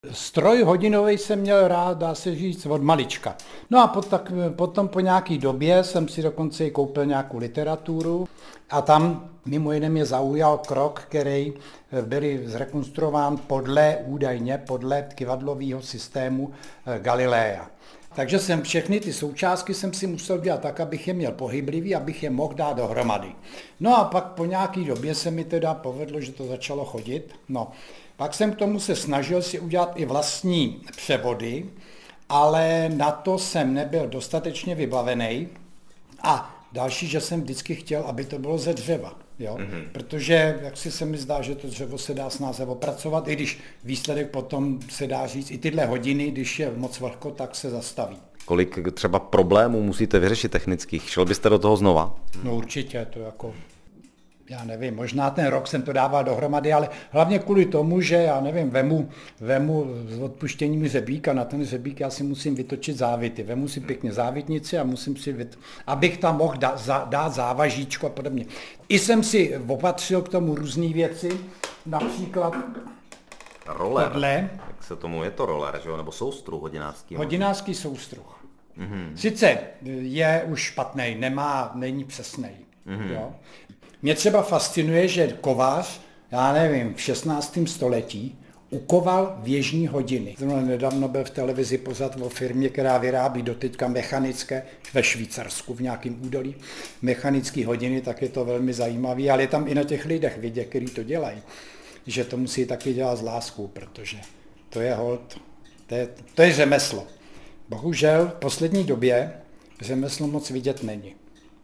Stroj hodinový jsem měl rád, dá se říct, od malička. No a potom po nějaký době jsem si dokonce i koupil nějakou literaturu a tam mimo jiné mě zaujal krok, který byl zrekonstruován údajně podle kyvadlového systému Galileia. Takže jsem všechny ty součástky jsem si musel dělat tak, abych je měl pohyblivý, abych je mohl dát dohromady. No a pak po nějaký době se mi teda povedlo, že to začalo chodit. No, pak jsem k tomu se snažil si udělat i vlastní převody, ale na to jsem nebyl dostatečně vybavený. A další, že jsem vždycky chtěl, aby to bylo ze dřeva. Jo? Protože jak si se mi zdá, že to dřevo se dá snáze opracovat, i když výsledek potom se dá říct, i tyhle hodiny, když je moc vlhko, tak se zastaví. Kolik třeba problémů musíte vyřešit technických? Šel byste do toho znova? No určitě, to jako, já nevím, možná ten rok jsem to dával dohromady, ale hlavně kvůli tomu, že já nevím, vemu s odpuštěním řebík a na ten řebík já si musím vytočit závity. Vemu si pěkně závitnici a musím si abych tam mohl dát závažíčko a podobně. I jsem si opatřil k tomu různé věci, například roller. Tohle. Jak se tomu, je to roller, že jo? Nebo soustruh hodinářský? Hodinářský soustruh. Sice je už špatný, není přesnej. Jo? Mě třeba fascinuje, že kovář, já nevím, v 16. století ukoval věžní hodiny. Zrovna nedávno byl v televizi pořad o firmě, která vyrábí doteďka mechanické, ve Švýcarsku, v nějakém údolí, mechanické hodiny, tak je to velmi zajímavé, ale je tam i na těch lidech vidět, kteří to dělají, že to musí taky dělat s láskou, protože to je hold, to je řemeslo. Bohužel v poslední době řemeslo moc vidět není.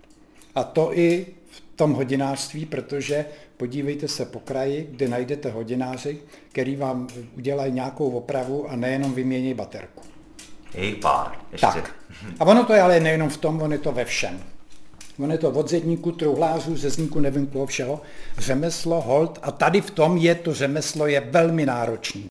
A to i v tom hodinářství, protože podívejte se po kraji, kde najdete hodináři, který vám udělají nějakou opravu a nejenom vymění baterku. Jejich pár. Ještě. Tak. A ono to je ale nejenom v tom, ono je to ve všem. Ono je to od zedníku, truhlářů, řezníků, nevím koho všeho, řemeslo, hold. A tady v tom to řemeslo je velmi náročný.